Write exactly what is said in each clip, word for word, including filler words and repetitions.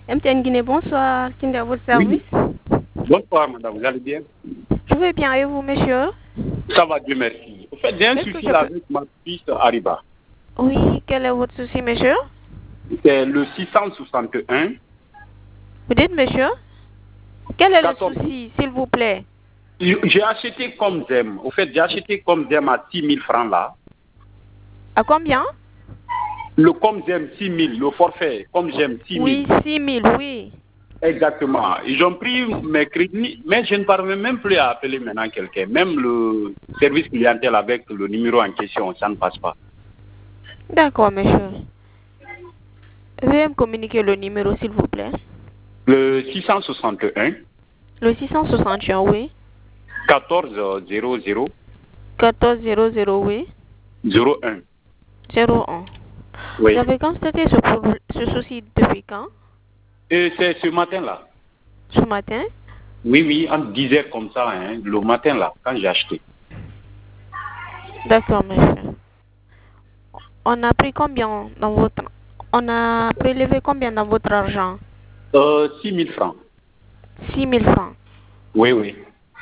M T N Guinée, bonsoir. Qui est à votre service? Oui. Bonsoir, madame. Vous allez bien? Je vais bien. Et vous, monsieur? Ça va, Dieu merci. En fait, j'ai un souci là avec ma fille Ariba. Oui, quel est votre souci, monsieur? C'est le six cent soixante et un. Vous dites, monsieur? Quel est quatorze. le souci, s'il vous plaît? J'ai acheté comme j'aime. En fait, j'ai acheté comme j'aime à six mille francs là. À combien? Le comme j'aime six mille, le forfait comme j'aime six mille. Oui, six mille, oui. Exactement. Ils ont pris mes crédits, mais je ne parviens même plus à appeler maintenant quelqu'un. Même le service clientèle avec le numéro en question, ça ne passe pas. D'accord, monsieur. Veuillez me communiquer le numéro, s'il vous plaît. Le six cent soixante et un. Le six cent soixante et un, oui. quatorze zéro zéro. quatorze zéro zéro, oui. zéro un. zéro un. Oui. Vous avez constaté ce, ce souci depuis quand? Et c'est ce matin-là. Ce matin? Oui, oui, entre dix heures comme ça, hein, le matin là, quand j'ai acheté. D'accord, monsieur. On a pris combien dans votre... On a prélevé combien dans votre argent? Euh, six mille francs. six mille francs. Oui, oui.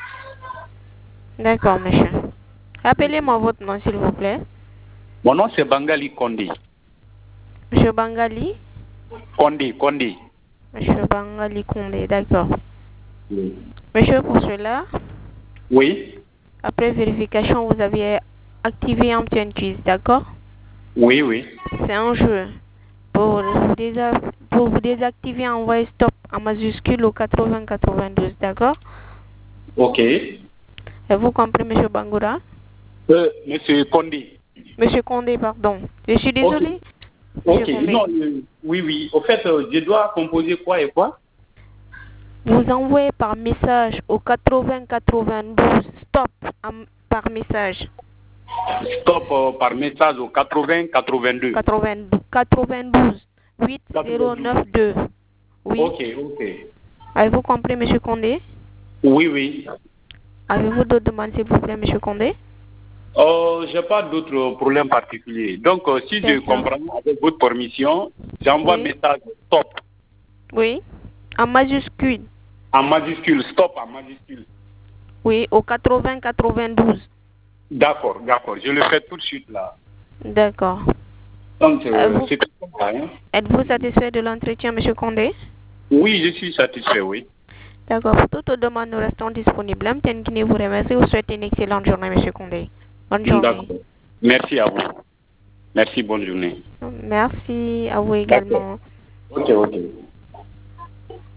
D'accord, monsieur. Rappelez-moi votre nom, s'il vous plaît. Mon nom, c'est Bangali Kondé. Monsieur Bangali? Kondé, Kondé. Monsieur Bangali Kondé, d'accord. Oui. Monsieur, pour cela, Oui. après vérification, vous avez activé M T N Quiz, d'accord? Oui, oui. C'est un jeu. Pour vous, désa... pour vous désactiver, envoyez stop en majuscule au quatre-vingts quatre-vingt-douze, d'accord? Ok. Vous comprenez, monsieur Bangoura? Euh, monsieur Kondé. Monsieur Condé, pardon. Je suis désolé. Ok. Ok. Non, euh, oui, oui. Au fait, euh, je dois composer quoi et quoi? Vous envoyez par message au quatre-vingts quatre-vingt-douze. Stop en, par message. Stop euh, par message au quatre-vingts quatre-vingt-deux. quatre-vingt-douze. quatre-vingt-douze. huit zéro neuf deux. Oui. Ok, ok. Avez-vous compris, monsieur Condé? Oui, oui. Avez-vous d'autres demandes, s'il vous plaît, monsieur Condé? Euh, je n'ai pas d'autres problèmes particuliers. Donc, euh, si je comprends, avec votre permission, j'envoie oui. message stop. Oui. En majuscule. En majuscule, stop en majuscule. Oui, au quatre-vingts quatre-vingt-douze. D'accord, d'accord. Je le fais tout de suite là. D'accord. Donc, euh, euh, c'est comme ça. Hein? Êtes-vous satisfait de l'entretien, monsieur Condé? Oui, je suis satisfait, oui. D'accord. Pour toute demande, nous restons disponibles. M T N Guinée vous remercie. Vous souhaite une excellente journée, monsieur Condé. Bonne journée. D'accord. Merci à vous. Merci, bonne journée. Merci à vous également. Ok, ok.